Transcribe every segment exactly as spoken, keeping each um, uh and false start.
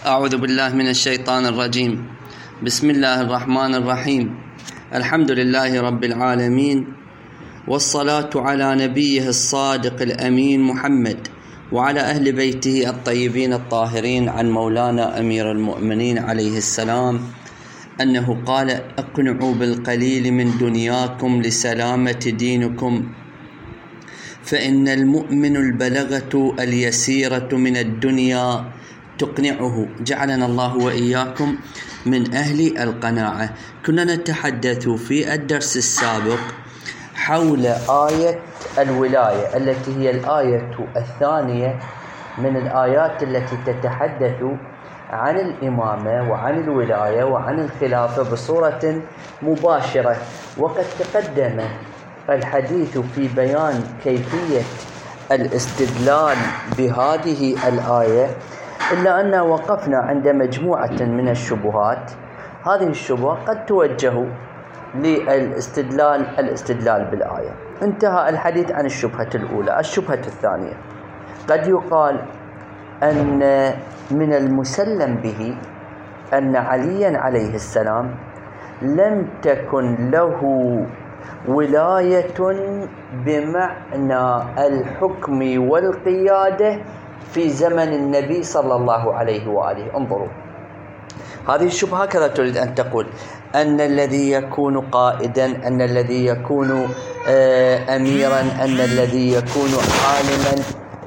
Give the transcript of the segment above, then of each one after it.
أعوذ بالله من الشيطان الرجيم. بسم الله الرحمن الرحيم. الحمد لله رب العالمين، والصلاة على نبيه الصادق الأمين محمد وعلى أهل بيته الطيبين الطاهرين، عن مولانا أمير المؤمنين عليه السلام أنه قال: اقنعوا بالقليل من دنياكم لسلامة دينكم، فإن المؤمن البلغة اليسيرة من الدنيا تقنعه. جعلنا الله وإياكم من أهل القناعة. كنا نتحدث في الدرس السابق حول آية الولاية التي هي الآية الثانية من الآيات التي تتحدث عن الإمامة وعن الولاية وعن الخلافة بصورة مباشرة، وقد تقدم الحديث في بيان كيفية الاستدلال بهذه الآية، إلا أننا وقفنا عند مجموعة من الشبهات. هذه الشبهة قد توجه للاستدلال الاستدلال بالآية. انتهى الحديث عن الشبهة الأولى. الشبهة الثانية: قد يقال أن من المسلم به أن عليا عليه السلام لم تكن له ولاية بمعنى الحكم والقيادة في زمن النبي صلى الله عليه وآله. انظروا، هذه الشبهة هكذا تريد أن تقول: أن الذي يكون قائدا، أن الذي يكون أميرا، أن الذي يكون عالما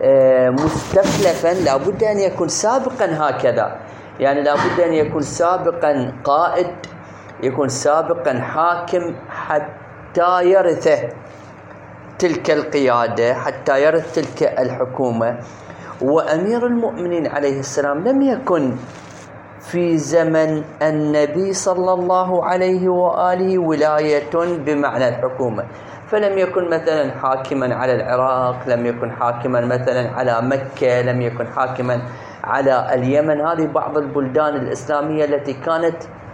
مستخلفا لابد أن يكون سابقا هكذا، يعني لابد أن يكون سابقا قائد، يكون سابقا حاكم حتى يرثه تلك القيادة، حتى يرث تلك الحكومة. وأمير المؤمنين عليه السلام لم يكن في زمن النبي صلى الله عليه وآله ولاية بمعنى الحكومة، فلم يكن مثلا حاكما على العراق، لم يكن حاكما مثلا على مكة، لم يكن حاكما على اليمن. هذه بعض البلدان الإسلامية التي كانت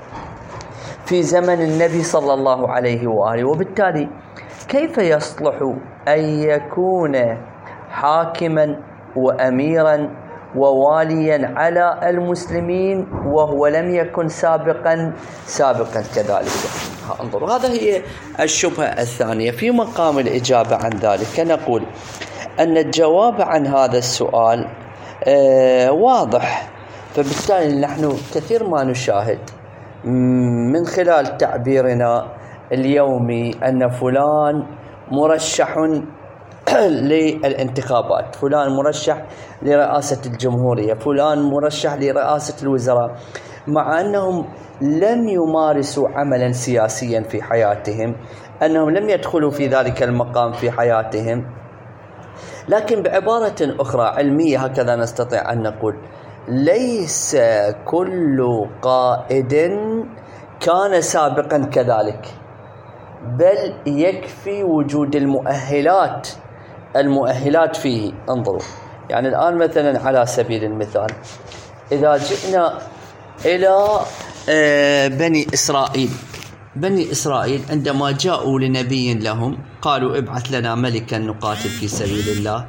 في زمن النبي صلى الله عليه وآله. وبالتالي كيف يصلح أن يكون حاكما وأميرا وواليا على المسلمين وهو لم يكن سابقا سابقا كذلك؟ انظروا، هذا هي الشبهة الثانية. في مقام الإجابة عن ذلك نقول أن الجواب عن هذا السؤال آه واضح. فبالتالي نحن كثير ما نشاهد من خلال تعبيرنا اليومي أن فلان مرشح للانتخابات، فلان مرشح لرئاسة الجمهورية، فلان مرشح لرئاسة الوزراء، مع أنهم لم يمارسوا عملا سياسيا في حياتهم، أنهم لم يدخلوا في ذلك المقام في حياتهم. لكن بعبارة أخرى علمية هكذا نستطيع أن نقول: ليس كل قائد كان سابقا كذلك، بل يكفي وجود المؤهلات المؤهلات فيه. انظروا، يعني الآن مثلا على سبيل المثال إذا جئنا إلى بني إسرائيل، بني إسرائيل عندما جاءوا لنبي لهم قالوا: ابعث لنا ملكا نقاتل في سبيل الله،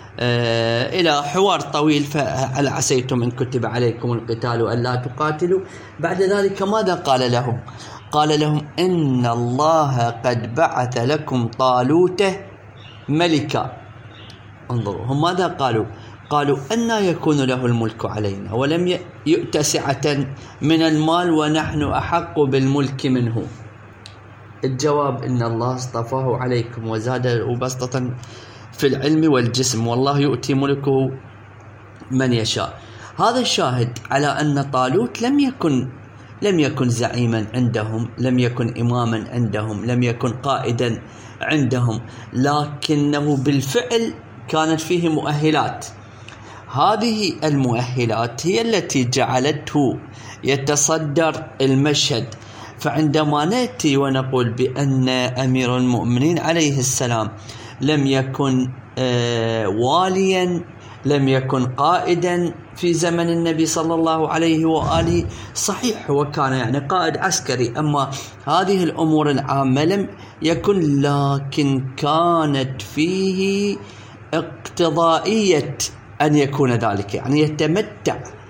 إلى حوار طويل: فهل عسيتم إن كتب عليكم القتال ألا تقاتلوا؟ بعد ذلك ماذا قال لهم؟ قال لهم: إن الله قد بعث لكم طالوت ملكا. انظروا، هم ماذا قالوا؟ قالوا: أن يكون له الملك علينا ولم يؤت سعة من المال ونحن أحق بالملك منه. الجواب: إن الله اصطفاه عليكم وزاده بسطة في العلم والجسم، والله يؤتي ملكه من يشاء. هذا الشاهد على أن طالوت لم يكن لم يكن زعيما عندهم، لم يكن إماما عندهم، لم يكن قائدا عندهم، لكنه بالفعل كانت فيه مؤهلات. هذه المؤهلات هي التي جعلته يتصدر المشهد. فعندما نأتي ونقول بأن أمير المؤمنين عليه السلام لم يكن آه واليا، لم يكن قائدا في زمن النبي صلى الله عليه وآله، صحيح هو كان يعني قائد عسكري، أما هذه الأمور العامة لم يكن، لكن كانت فيه اقتضائية أن يكون ذلك، يعني يتمتع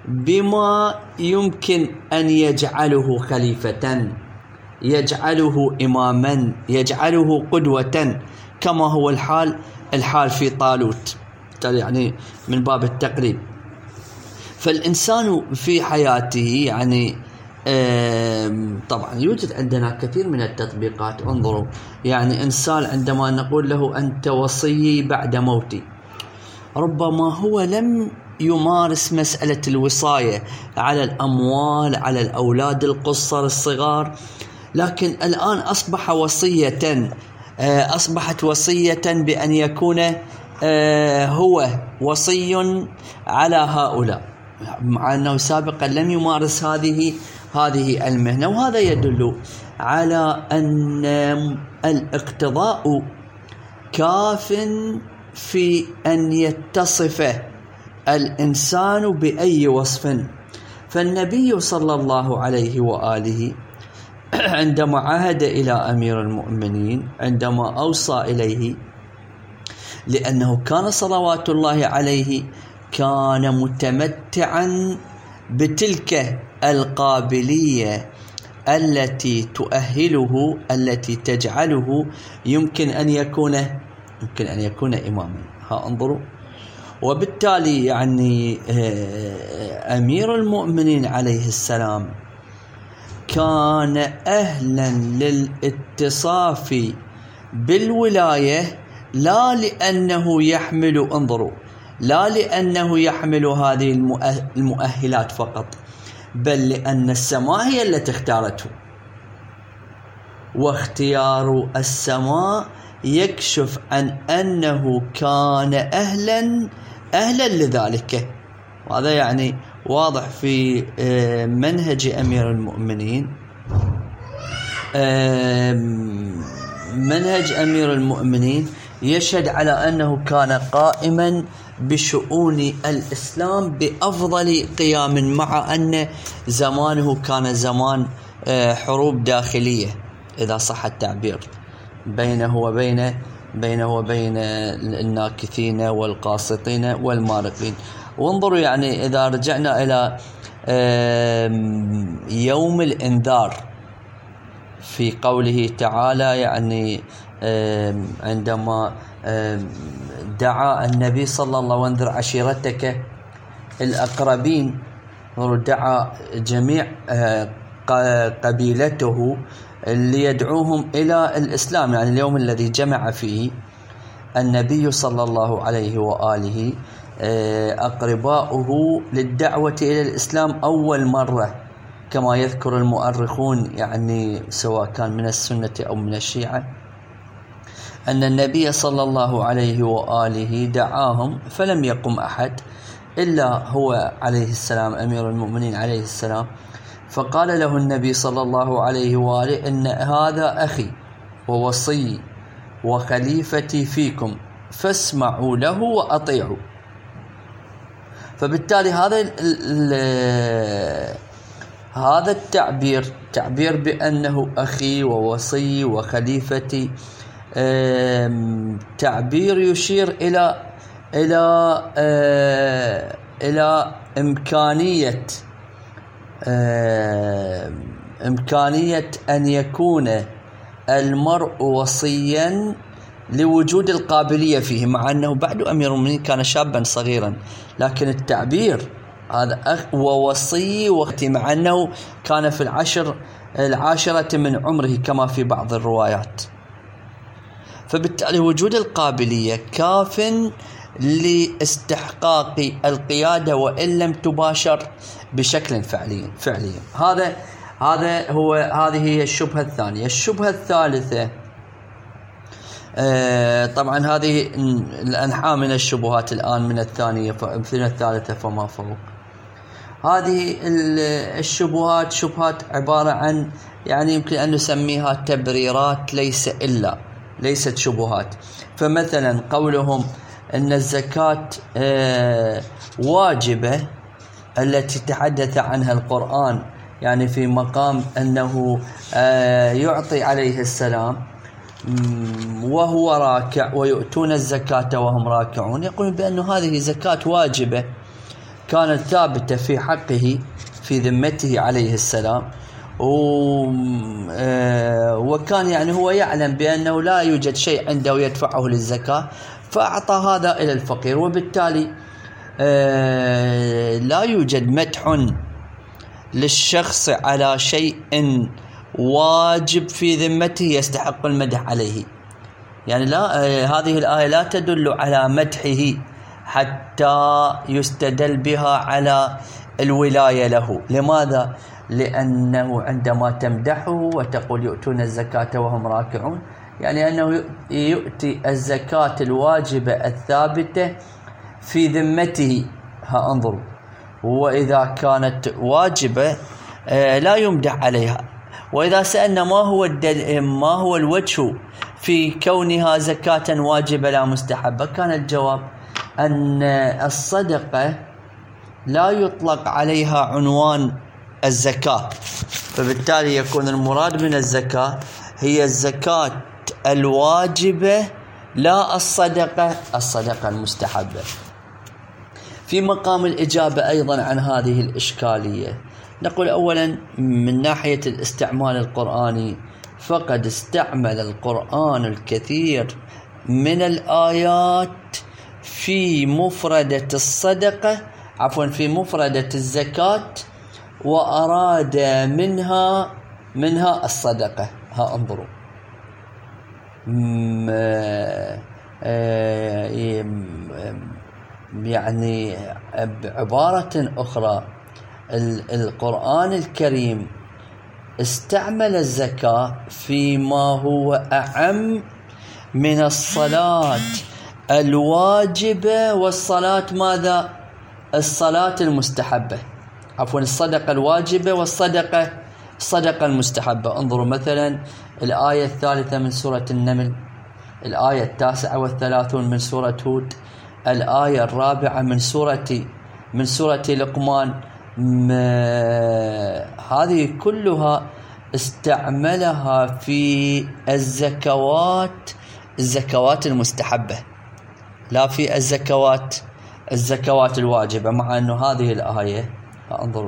بما يمكن أن يجعله خليفة، يجعله إماما، يجعله قدوة، كما هو الحال الحال في طالوت، يعني من باب التقريب. فالإنسان في حياته يعني طبعا يوجد عندنا كثير من التطبيقات. انظروا، يعني إنسان عندما نقول له أنت وصيي بعد موتي، ربما هو لم يمارس مسألة الوصاية على الأموال، على الأولاد القصر الصغار، لكن الآن أصبح وصية، أصبحت وصية بأن يكون هو وصي على هؤلاء، مع أنه سابقا لم يمارس هذه هذه المهنة. وهذا يدل على أن الاقتضاء كاف في أن يتصف الإنسان بأي وصف. فالنبي صلى الله عليه وآله عندما عهد إلى أمير المؤمنين، عندما أوصى إليه، لأنه كان صلوات الله عليه كان متمتعا بتلك القابلية التي تؤهله، التي تجعله يمكن أن يكون يمكن أن يكون إماما. ها انظروا، وبالتالي يعني أمير المؤمنين عليه السلام كان أهلا للاتصاف بالولاية، لا لأنه يحمل انظروا لا لأنه يحمل هذه المؤهلات فقط، بل لأن السماء هي التي اختارته، واختيار السماء يكشف عن أنه كان أهلا أهلا لذلك. وهذا يعني واضح في منهج أمير المؤمنين. منهج أمير المؤمنين يشهد على أنه كان قائما بشؤون الإسلام بأفضل قيام، مع أن زمانه كان زمان حروب داخلية إذا صح التعبير بينه وبين بينه وبين الناكثين والقاسطين والمارقين. وانظروا يعني إذا رجعنا إلى يوم الإنذار في قوله تعالى، يعني عندما دعا النبي صلى الله عليه وسلم وانذر عشيرتك الأقربين، دعا جميع قبيلته ليدعوهم إلى الإسلام، يعني اليوم الذي جمع فيه النبي صلى الله عليه وآله أقرباؤه للدعوة إلى الإسلام أول مرة، كما يذكر المؤرخون يعني سواء كان من السنة أو من الشيعة، أن النبي صلى الله عليه وآله دعاهم فلم يقم أحد إلا هو عليه السلام أمير المؤمنين عليه السلام، فقال له النبي صلى الله عليه وآله إن هذا أخي ووصي وخليفتي فيكم فاسمعوا له وأطيعوا. فبالتالي هذا هذا التعبير تعبير بأنه أخي ووصي وخليفتي، تعبير يشير إلى إلى إلى إمكانية إمكانية أن يكون المرء وصيا لوجود القابلية فيه، مع أنه بعد أمير المؤمنين كان شابا صغيرا، لكن التعبير هذا أخ ووصي وقتي، مع أنه كان في العشر العاشرة من عمره كما في بعض الروايات. فبالتالي وجود القابلية كاف لاستحقاق القيادة وإن لم تباشر بشكل فعلي فعلي. هذا هذا هو هذه هي الشبهة الثانية. الشبهة الثالثة آه طبعا هذه الأنحاء من الشبهات الآن من الثانية من الثالثة فما فوق. هذه الشبهات شبهات عبارة عن يعني يمكن أن نسميها تبريرات ليس إلا ليست شبهات. فمثلا قولهم أن الزكاة آه واجبة التي تحدث عنها القرآن، يعني في مقام أنه آه يعطي عليه السلام وهو راكع ويؤتون الزكاة وهم راكعون، يقولون بأن هذه زكاة واجبة كانت ثابتة في حقه في ذمته عليه السلام، وكان يعني هو يعلم بأنه لا يوجد شيء عنده يدفعه للزكاة، فأعطى هذا إلى الفقير. وبالتالي لا يوجد مدح للشخص على شيء واجب في ذمته يستحق المدح عليه. يعني لا، هذه الآية لا تدل على مدحه حتى يستدل بها على الولاية له. لماذا؟ لأنه عندما تمدحه وتقول يؤتون الزكاة وهم راكعون، يعني أنه يؤتي الزكاة الواجبة الثابتة في ذمته. ها انظروا، وإذا كانت واجبة لا يمدح عليها. وإذا سألنا ما هو ما هو الوجه في كونها زكاة واجبة لا مستحبة، كان الجواب أن الصدقة لا يطلق عليها عنوان الزكاة، فبالتالي يكون المراد من الزكاة هي الزكاة الواجبة لا الصدقة الصدقة المستحبة. في مقام الإجابة أيضا عن هذه الإشكالية نقول أولا من ناحية الاستعمال القرآني، فقد استعمل القرآن الكثير من الآيات في مفردة الصدقة عفوا في مفردة الزكاة، وأراد منها منها الصدقة. ها انظروا، يعني بعبارة أخرى القرآن الكريم استعمل الزكاة فيما هو أعم من الصلاة الواجبة والصلاة ماذا؟ الصلاة المستحبة، عفوا الصدقة الواجبة والصدقة الصدقة المستحبة. انظروا مثلا الآية الثالثة من سورة النمل، الآية التاسعة والثلاثون من سورة هود، الآية الرابعة من سورة من سورة لقمان، هذه كلها استعملها في الزكوات الزكوات المستحبة، لا في الزكوات الزكوات الواجبة، مع أنه هذه الآية انظروا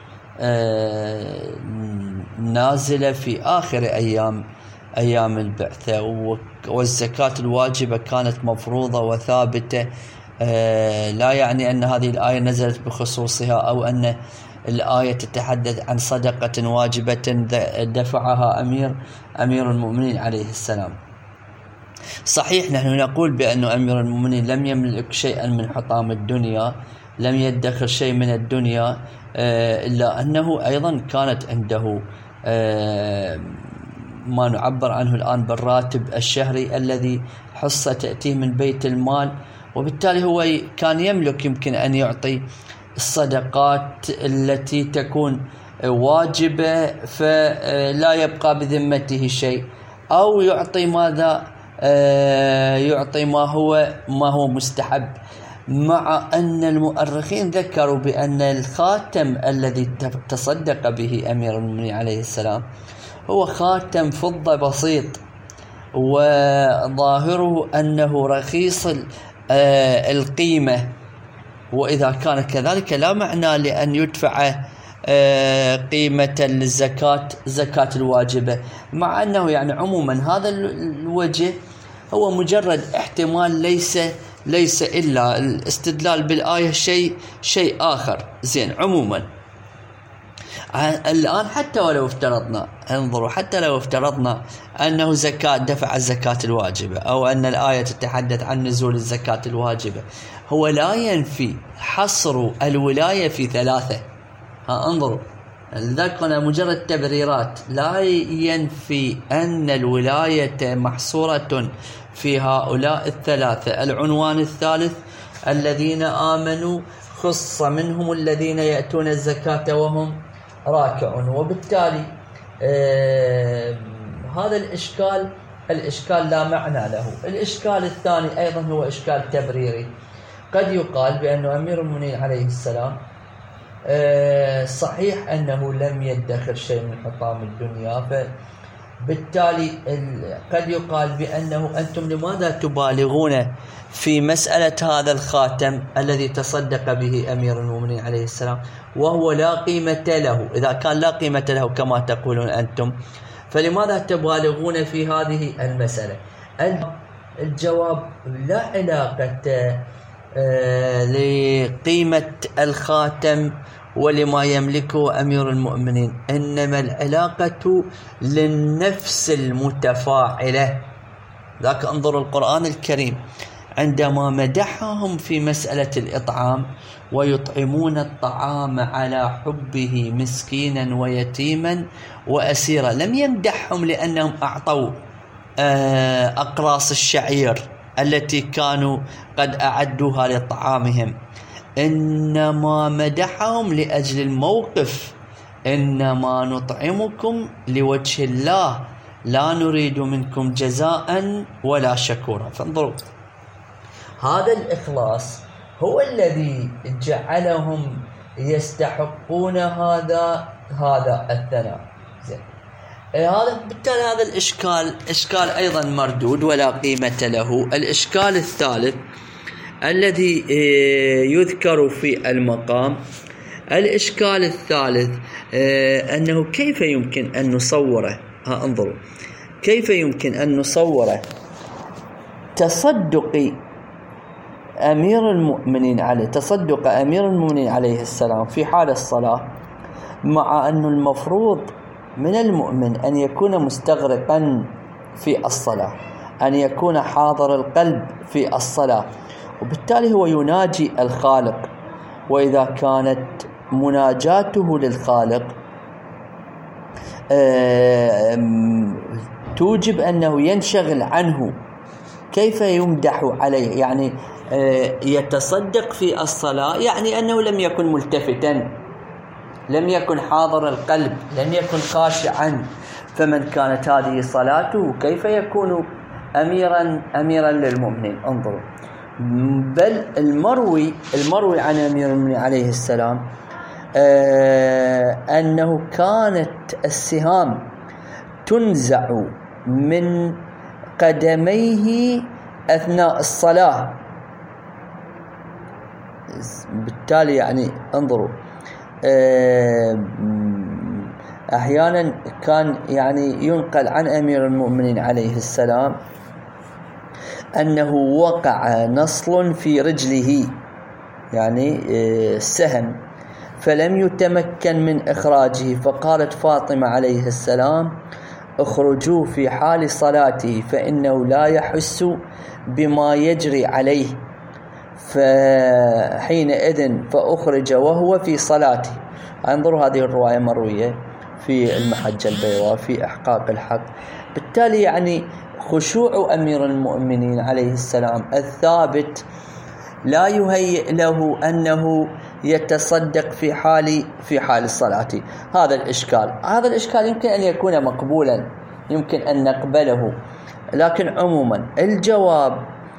نازلة في آخر أيام أيام البعثة، والزكاة الواجبة كانت مفروضة وثابتة. لا يعني أن هذه الآية نزلت بخصوصها أو أن الآية تتحدث عن صدقة واجبة دفعها أمير أمير المؤمنين عليه السلام. صحيح نحن نقول بأن أمير المؤمنين لم يملك شيئا من حطام الدنيا، لم يدخر شيء من الدنيا، إلا أنه أيضا كانت عنده ما نعبر عنه الآن بالراتب الشهري الذي حصة تأتيه من بيت المال، وبالتالي هو كان يملك يمكن أن يعطي الصدقات التي تكون واجبة فلا يبقى بذمته شيء، أو يعطي ماذا يعطي ما هو ما هو مستحب. مع أن المؤرخين ذكروا بأن الخاتم الذي تصدق به أمير المؤمنين عليه السلام هو خاتم فضة بسيط، وظاهره أنه رخيص القيمة، وإذا كان كذلك لا معنى لأن يدفع قيمة للزكاة زكاة الواجبة، مع أنه يعني عموما هذا الوجه هو مجرد احتمال، ليس ليس إلا الاستدلال بالآية شيء شيء آخر. زين عموما الآن حتى ولو افترضنا انظروا حتى لو افترضنا أنه زكاة دفع الزكاة الواجبة، أو أن الآية تتحدث عن نزول الزكاة الواجبة، هو لا ينفي حصر الولاية في ثلاثة. ها انظروا ذكرنا مجرد تبريرات، لا ينفي أن الولاية محصورة في هؤلاء الثلاثة. العنوان الثالث الذين آمنوا خص منهم الذين يأتون الزكاة وهم راكعون. وبالتالي آه هذا الإشكال الإشكال لا معنى له. الإشكال الثاني أيضا هو إشكال تبريري. قد يقال بأن أمير المؤمنين عليه السلام آه صحيح أنه لم يدخر شيء من حطام الدنيا، فبالتالي قد يقال بأنه أنتم لماذا تبالغون في مسألة هذا الخاتم الذي تصدق به أمير المؤمنين عليه السلام وهو لا قيمة له؟ إذا كان لا قيمة له كما تقولون أنتم، فلماذا تبالغون في هذه المسألة؟ الجواب: لا علاقة لقيمة الخاتم ولما يملكه أمير المؤمنين، إنما العلاقة للنفس المتفاعلة. ذاك انظروا القرآن الكريم عندما مدحهم في مسألة الإطعام: ويطعمون الطعام على حبه مسكينا ويتيما وأسيرا، لم يمدحهم لأنهم أعطوا أقراص الشعير التي كانوا قد أعدوها لطعامهم، إنما مدحهم لأجل الموقف: إنما نطعمكم لوجه الله لا نريد منكم جزاء ولا شكورا. فانظروا، هذا الإخلاص هو الذي جعلهم يستحقون هذا هذا الثناء. زين، هذا بالتالي هذا الإشكال إشكال أيضا مردود ولا قيمة له. الإشكال الثالث الذي يذكر في المقام، الإشكال الثالث أنه كيف يمكن أن نصوره. ها انظروا، كيف يمكن أن نصوره تصدق أمير المؤمنين عليه تصدق أمير المؤمنين عليه السلام في حال الصلاة، مع أن المفروض من المؤمن أن يكون مستغرقا في الصلاة، أن يكون حاضر القلب في الصلاة، وبالتالي هو يناجي الخالق. وإذا كانت مناجاته للخالق توجب أنه ينشغل عنه، كيف يمدح عليه؟ يعني يتصدق في الصلاة يعني أنه لم يكن ملتفتا، لم يكن حاضر القلب، لم يكن خاشعا. فمن كانت هذه صلاته كيف يكون أميرا أميرا للمؤمنين؟ انظروا، بل المروي المروي عن أمير المؤمنين عليه السلام آه أنه كانت السهام تنزع من قدميه أثناء الصلاة. بالتالي يعني انظروا، آه أحيانا كان يعني ينقل عن أمير المؤمنين عليه السلام أنه وقع نصل في رجله، يعني آه سهم، فلم يتمكن من إخراجه، فقالت فاطمة عليه السلام: اخرجوه في حال صلاته فإنه لا يحس بما يجري عليه. فحينئذ فأخرج وهو في صلاته. انظروا، هذه الرواية مروية في المحجة البيضاء في إحقاق الحق. بالتالي يعني خشوع أمير المؤمنين عليه السلام الثابت لا يهيئ له أنه يتصدق في حال في حال الصلاة. هذا الإشكال هذا الإشكال يمكن أن يكون مقبولا، يمكن أن نقبله، لكن عموما الجواب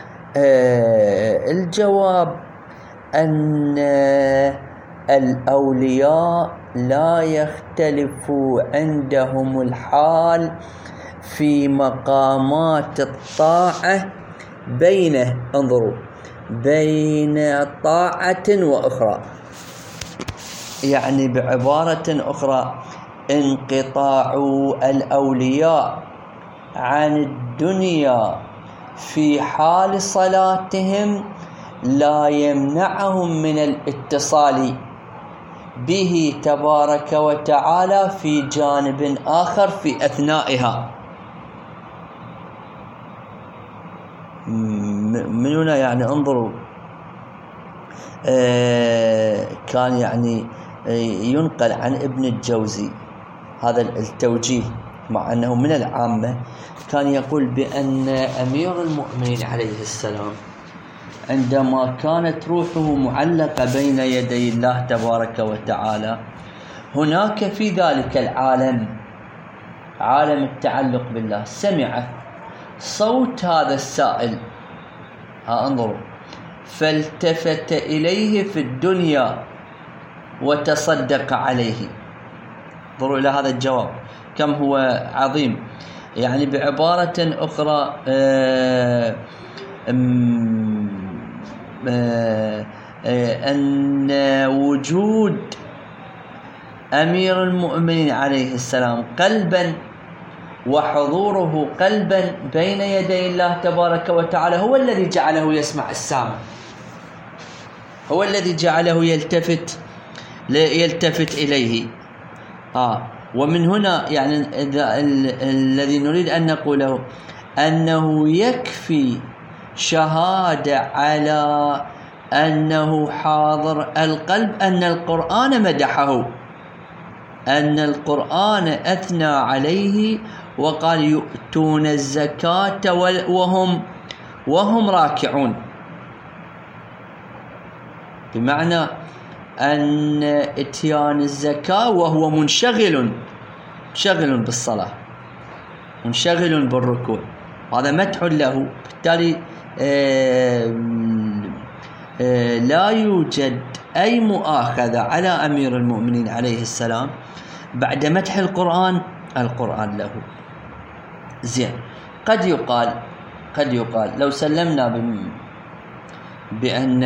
آه الجواب أن آه الأولياء لا يختلف عندهم الحال في مقامات الطاعة بينه انظروا بين طاعة وأخرى. يعني بعبارة أخرى، انقطاع الأولياء عن الدنيا في حال صلاتهم لا يمنعهم من الاتصال به تبارك وتعالى في جانب آخر في أثنائها. من هنا يعني انظروا، آه كان يعني ينقل عن ابن الجوزي هذا التوجيه، مع أنه من العامة، كان يقول بأن أمير المؤمنين عليه السلام عندما كانت روحه معلقة بين يدي الله تبارك وتعالى، هناك في ذلك العالم، عالم التعلق بالله، سمع صوت هذا السائل. ها انظروا، فالتفت إليه في الدنيا وتصدق عليه. انظروا إلى هذا الجواب كم هو عظيم. يعني بعبارة أخرى، آه أن وجود أمير المؤمنين عليه السلام قلبا وحضوره قلبا بين يدي الله تبارك وتعالى هو الذي جعله يسمع السامع، هو الذي جعله يلتفت يلتفت إليه. آه ومن هنا يعني الذي نريد أن نقوله أنه يكفي شهادة على أنه حاضر القلب أن القرآن مدحه، أن القرآن أثنى عليه وقال يؤتون الزكاة وهم وهم راكعون، بمعنى أن إتيان الزكاة وهو منشغل منشغل بالصلاة منشغل بالركوع، هذا مدح له. بالتالي آه آه لا يوجد أي مؤاخذة على أمير المؤمنين عليه السلام بعد مدح القرآن القرآن له. زين، قد يقال قد يقال لو سلمنا بأن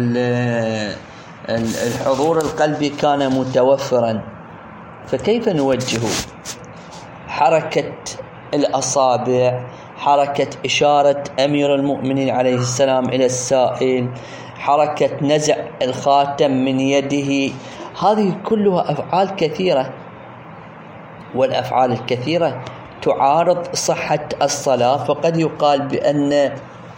الحضور القلبي كان متوفرا، فكيف نوجه حركة الأصابع، حركة إشارة أمير المؤمنين عليه السلام إلى السائل، حركة نزع الخاتم من يده؟ هذه كلها أفعال كثيرة، والأفعال الكثيرة تعارض صحة الصلاة. فقد يقال بأن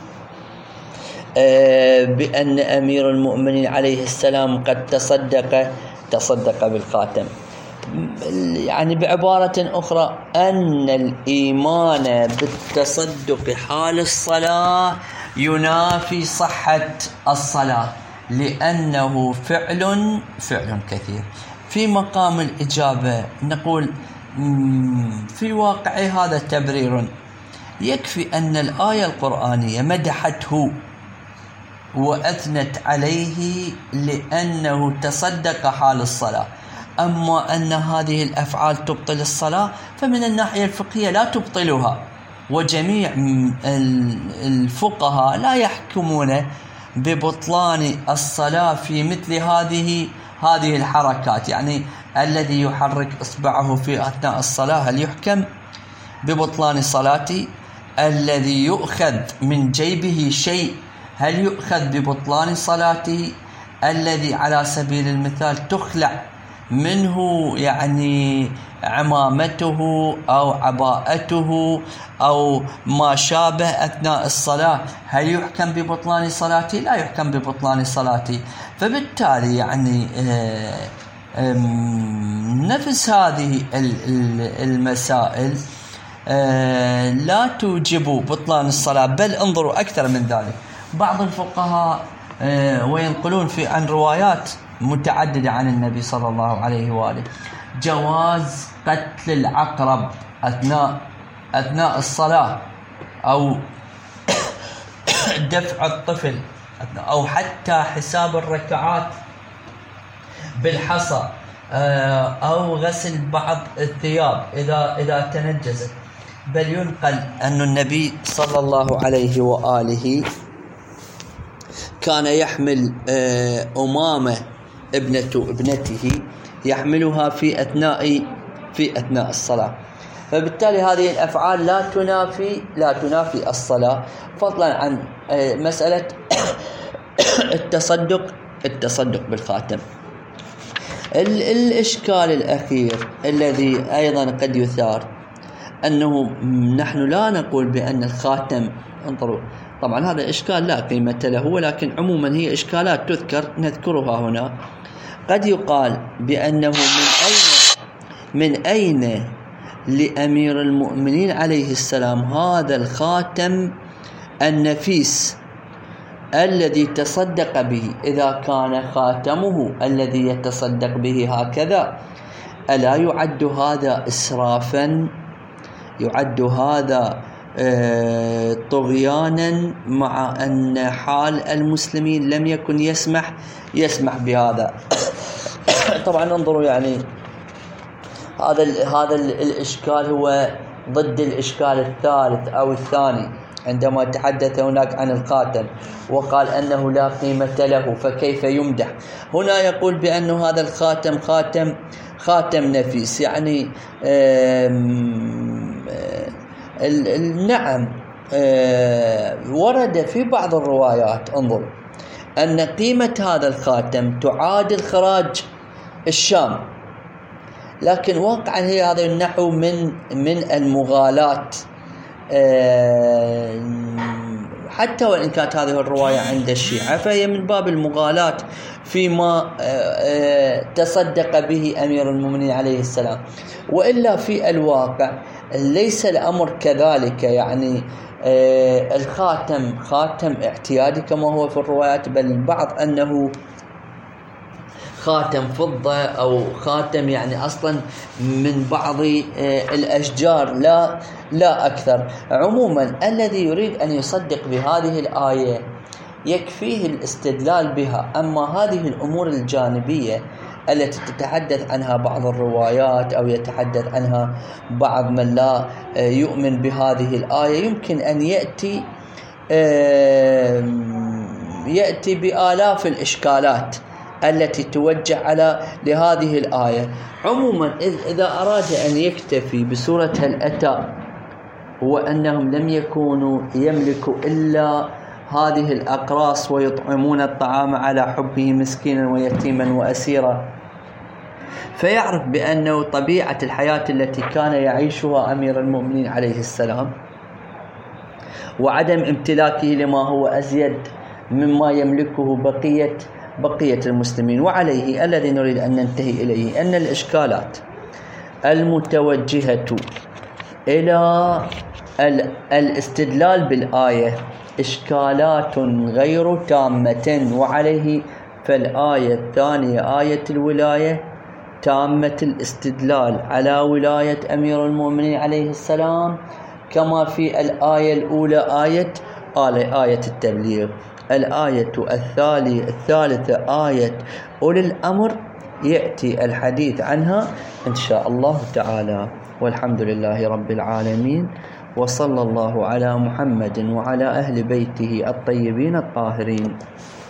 بأن أمير المؤمنين عليه السلام قد تصدق تصدق بالخاتم. يعني بعبارة أخرى أن الإيمان بالتصدق حال الصلاة ينافي صحة الصلاة، لأنه فعل فعل كثير. في مقام الإجابة نقول في واقع هذا تبرير، يكفي أن الآية القرآنية مدحته وأثنت عليه لأنه تصدق حال الصلاة. أما أن هذه الأفعال تبطل الصلاة فمن الناحية الفقهية لا تبطلها، وجميع الفقهاء لا يحكمون ببطلان الصلاة في مثل هذه هذه الحركات. يعني الذي يحرك إصبعه في أثناء الصلاة هل يحكم ببطلان صلاته؟ الذي يؤخذ من جيبه شيء هل يؤخذ ببطلان صلاته؟ الذي على سبيل المثال تخلع منه يعني عمامته أو عباءته أو ما شابه أثناء الصلاة هل يحكم ببطلان صلاته؟ لا يحكم ببطلان صلاته. فبالتالي يعني نفس هذه المسائل لا توجب بطلان الصلاة، بل انظروا أكثر من ذلك. بعض الفقهاء وينقلون في عن روايات متعددة عن النبي صلى الله عليه وآله جواز قتل العقرب أثناء أثناء الصلاة، أو دفع الطفل، أو حتى حساب الركعات بالحصى، أو غسل بعض الثياب إذا إذا تنجست. بل ينقل أن النبي صلى الله عليه وآله كان يحمل أمامة ابنة ابنته يحملها في أثناء في أثناء الصلاة. فبالتالي هذه الأفعال لا تنافي لا تنافي الصلاة، فضلا عن مسألة التصدق التصدق بالخاتم. الإشكال الأخير الذي أيضا قد يثار أنه نحن لا نقول بأن الخاتم، انظروا طبعا هذا إشكال لا قيمة له، ولكن عموما هي إشكالات تذكر نذكرها هنا. قد يقال بأنه من أين من أين لأمير المؤمنين عليه السلام هذا الخاتم النفيس الذي تصدق به؟ إذا كان خاتمه الذي يتصدق به هكذا، ألا يعد هذا إسرافا؟ يعد هذا آه طغيانا، مع أن حال المسلمين لم يكن يسمح يسمح بهذا. طبعا انظروا يعني هذا هذا الإشكال هو ضد الإشكال الثالث أو الثاني عندما تحدث هناك عن الخاتم وقال أنه لا قيمة له فكيف يمدح. هنا يقول بأن هذا الخاتم خاتم خاتم نفيس، يعني نعم ورد في بعض الروايات انظر أن قيمة هذا الخاتم تعادل خراج الشام، لكن واقعا هي هذا النحو من من المغالاة، حتى وإن كانت هذه الرواية عند الشيعة فهي من باب المغالاة فيما تصدق به أمير المؤمنين عليه السلام، وإلا في الواقع ليس الأمر كذلك. يعني الخاتم خاتم اعتيادي كما هو في الروايات، بل البعض أنه خاتم فضة أو خاتم يعني أصلا من بعض الأشجار لا لا أكثر. عموما الذي يريد أن يصدق بهذه الآية يكفيه الاستدلال بها، أما هذه الأمور الجانبية التي تتحدث عنها بعض الروايات أو يتحدث عنها بعض من لا يؤمن بهذه الآية يمكن أن يأتي يأتي بآلاف الإشكالات التي توجه على لهذه الآية. عموما إذا أراد أن يكتفي بسورة هل أتى وأنهم لم يكونوا يملكوا إلا هذه الأقراص ويطعمون الطعام على حبه مسكينا ويتيما وأسيرا، فيعرف بأنه طبيعة الحياة التي كان يعيشها أمير المؤمنين عليه السلام وعدم امتلاكه لما هو أزيد مما يملكه بقية بقية المسلمين. وعليه الذي نريد أن ننتهي إليه أن الإشكالات المتوجهة إلى الاستدلال بالآية إشكالات غير تامة، وعليه فالآية الثانية آية الولاية تامة الاستدلال على ولاية أمير المؤمنين عليه السلام، كما في الآية الأولى آية آية التبليغ. الآية الثالثة آية أولي الأمر يأتي الحديث عنها إن شاء الله تعالى، والحمد لله رب العالمين، وصلى الله على محمد وعلى أهل بيته الطيبين الطاهرين.